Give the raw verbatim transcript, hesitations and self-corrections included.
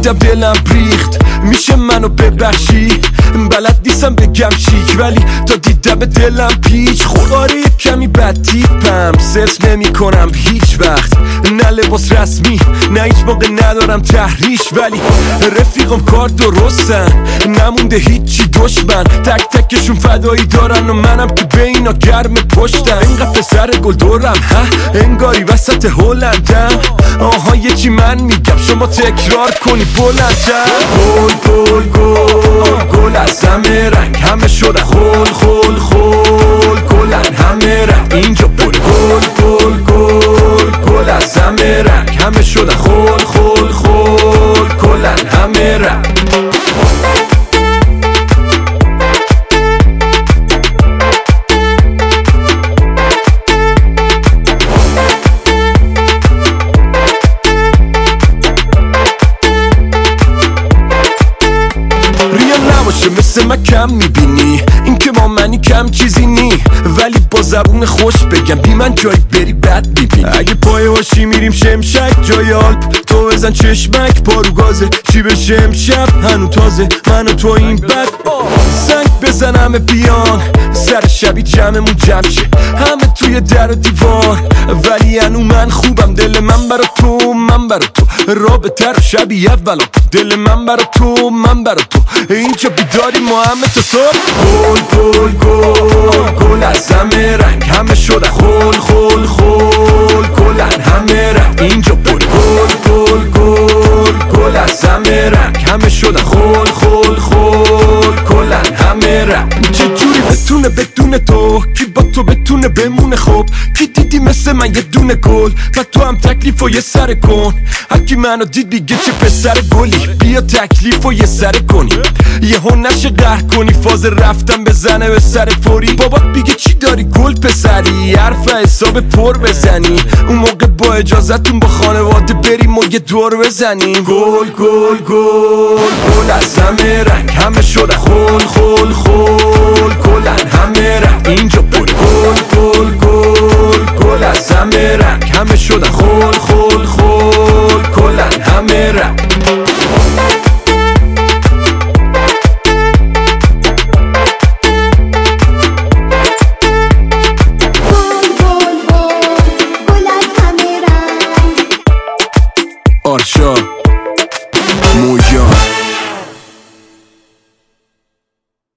دیدم دلم ریخت، میشه منو ببخشی؟ بلد نیستم بگم چیک ولی تا دیدم دلم پیچ خورد. آره یک کمی بد تیپم، سرس نمی کنم هیچ وقت، نه لباس رسمی نه هیچ موقع ندارم تحریش، ولی رفیقم کار درستن نمونده هیچی دشمن، تک تکشون فدایی دارن و منم که به اینا گرم پشتم. اینقدر پسر گل دورم ها انگاری وسط هلندم، آها یه چی من میگم شما تکرار کنی بلندم. گل گل گل گل از همه رنگ همه شدن خول خول خول گلن همه رنگ اینجا بول. گل گل گل گل از همه رنگ همه شدن خول خول خول گلن همه رنگ. مثل من کم میبینی این که با منی کم چیزی نی، ولی با زبون خوش بگم بی من جایی بری بد میبینی. اگه پای هاشی میریم شمشک جای آلپ تو بزن چشمک پارو گازه چی بشه امشب هنو تازه من و تو این بد سنگ بزن همه بیان سر شبی جمعمون جمع شه همه توی در و دیوار، ولی هنو من خوبم دل من برا تو من برا تو رابطه رو شبی اولا دل من برا تو من برا تو اینجا بیداری ما همه تا صبح. گل گل گل گل از همه رنگ همه شدن خول خول خول گلن همه رنگ اینجا بول. گل گل گل گل از همه رنگ همه شدن خول خول خول گلن همه رنگ. چجوری بتونه بدون تو کی با تو بتونه بمونه؟ خب کی دیدی مثل من یه دونه گل و تو هم تکلیف و یه سر کن. هرکی منو دید بیگه چه پسر گلی بیا تکلیف و یه سر کنی یه هون نشه قهر کنی فاز رفتم بزنه به سر فوری. بابات بیگه چی داری گل پسری حرف حساب پر بزنی اون موقع با اجازتون با خانواده بریم و یه دور بزنیم. گل گل گل گل از همه رنگ همه شدن